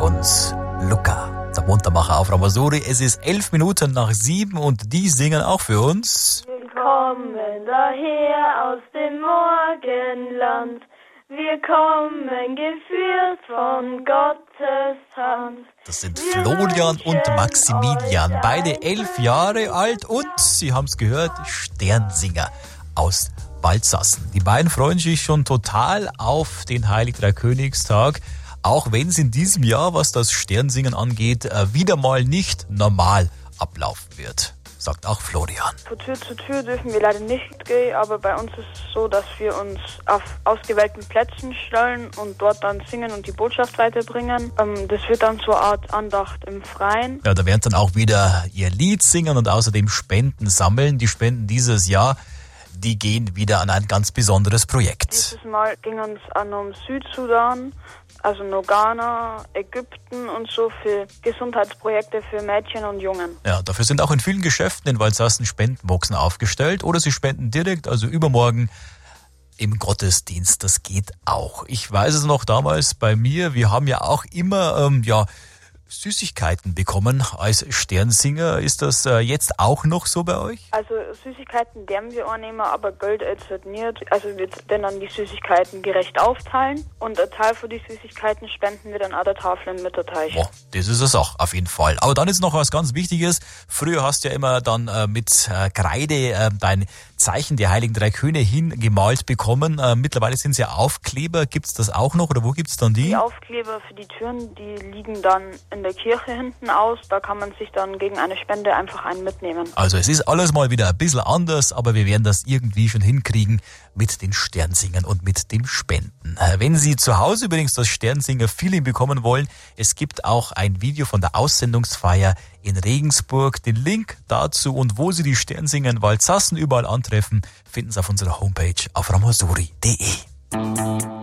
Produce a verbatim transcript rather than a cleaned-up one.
und Luca, der Muntermacher auf Ramasuri. Es ist elf Minuten nach sieben und die singen auch für uns. Willkommen daher aus dem Morgenland. Wir kommen geführt von Gottes Hand. Das sind Florian und Maximilian, beide elf Jahre alt und, Sie haben es gehört, Sternsinger aus Balzassen. Die beiden freuen sich schon total auf den Heilig-Dreikönigstag, auch wenn es in diesem Jahr, was das Sternsingen angeht, wieder mal nicht normal ablaufen wird, sagt auch Florian. Von Tür zu Tür dürfen wir leider nicht gehen, aber bei uns ist es so, dass wir uns auf ausgewählten Plätzen stellen und dort dann singen und die Botschaft weiterbringen. Ähm, das wird dann so eine Art Andacht im Freien. Ja, da werden dann auch wieder ihr Lied singen und außerdem Spenden sammeln. Die Spenden dieses Jahr, die gehen wieder an ein ganz besonderes Projekt. Dieses Mal ging es an um Südsudan, also noch Ghana, Ägypten und so für Gesundheitsprojekte für Mädchen und Jungen. Ja, dafür sind auch in vielen Geschäften in Walsassen Spendenboxen aufgestellt oder sie spenden direkt, also übermorgen im Gottesdienst. Das geht auch. Ich weiß es noch damals bei mir, wir haben ja auch immer, ähm, ja, Süßigkeiten bekommen als Sternsinger. Ist das äh, jetzt auch noch so bei euch? Also Süßigkeiten dürfen wir auch nehmen, aber Geld jetzt nicht. Also wir dann die Süßigkeiten gerecht aufteilen und ein Teil von den Süßigkeiten spenden wir dann an der Tafel im Mitterteich. Boah, das ist es auch, auf jeden Fall. Aber dann ist noch was ganz Wichtiges. Früher hast du ja immer dann äh, mit äh, Kreide äh, dein Zeichen der Heiligen Drei Könige hingemalt bekommen. Äh, mittlerweile sind es ja Aufkleber. Gibt's das auch noch oder wo gibt's dann die? Die Aufkleber für die Türen, die liegen dann in der Kirche hinten aus. Da kann man sich dann gegen eine Spende einfach einen mitnehmen. Also es ist alles mal wieder ein bisschen anders, aber wir werden das irgendwie schon hinkriegen mit den Sternsingern und mit dem Spenden. Wenn Sie zu Hause übrigens das Sternsinger-Feeling bekommen wollen, es gibt auch ein Video von der Aussendungsfeier in Regensburg. Den Link dazu und wo Sie die Sternsinger in Walsassen überall antreffen, finden Sie auf unserer Homepage auf ramasuri punkt de.